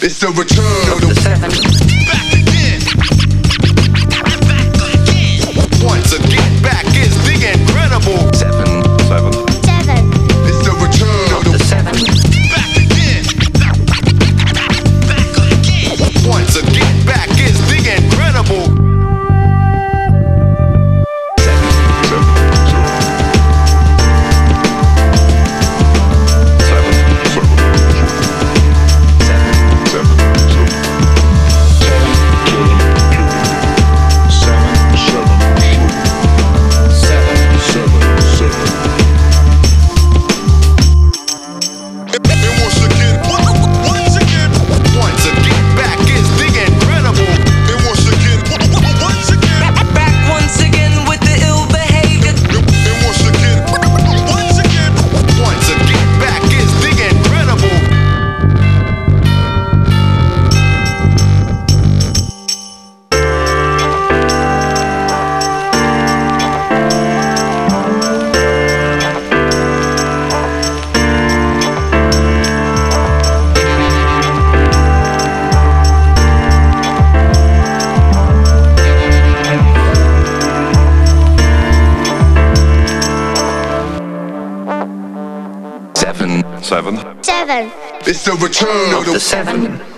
It's the return of the seven. Back again. Once again, back is the incredible Seven. Seven. It's the return of the Seven. Back again. Back again. Once again, back is the incredible Seven. It's the return of the Seven.